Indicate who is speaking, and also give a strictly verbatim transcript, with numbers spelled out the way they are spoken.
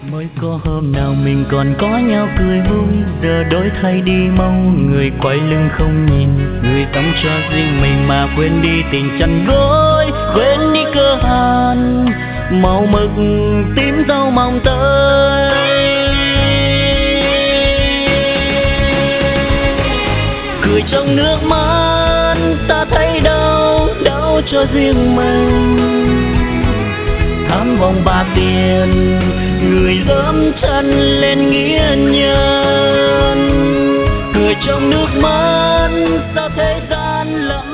Speaker 1: Mới có hôm nào mình còn có nhau cười vui, giờ đổi thay đi mau, người quay lưng không nhìn, người sống cho riêng mình mà quên đi tình chăn gối, quên đi cơ hàn màu mực tím dâu mong tới. Cười trong nước mắt ta thấy đau, đau cho riêng mình. Thắm vòng bạc tiền, người dẫm chân lên nghĩa nhân. Cười trong nước mắt ta thế gian lặng